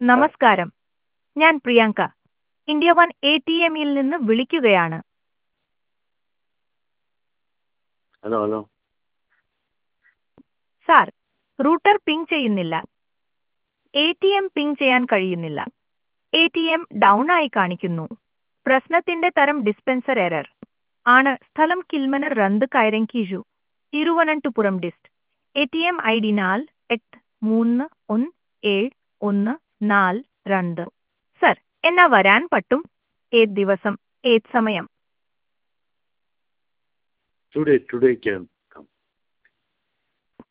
നമസ്കാരം, ഞാൻ Priyanka. India one ATMയിൽ നിന്ന് വിളിക്കുകയാണ്. ഹലോ. സാർ, റൂട്ടർ പിങ് ചെയ്യുന്നില്ല. ATM പിങ് ചെയ്യാൻ കഴിയുന്നില്ല. ATM ഡൗൺ ആയി കാണിക്കുന്നു. പ്രശ്നത്തിന്റെ തരം ഡിസ്പെൻസർ എറർ ആണ്. സ്ഥലം കിൽമനർ റന്ത് കൈരങ്കിജു, Thiruvananthapuram dist. ATM ID 48317142. Sir, എന്നാ വരാൻ പറ്റും? ഏത് ദിവസം, ഏത് സമയം? Today can.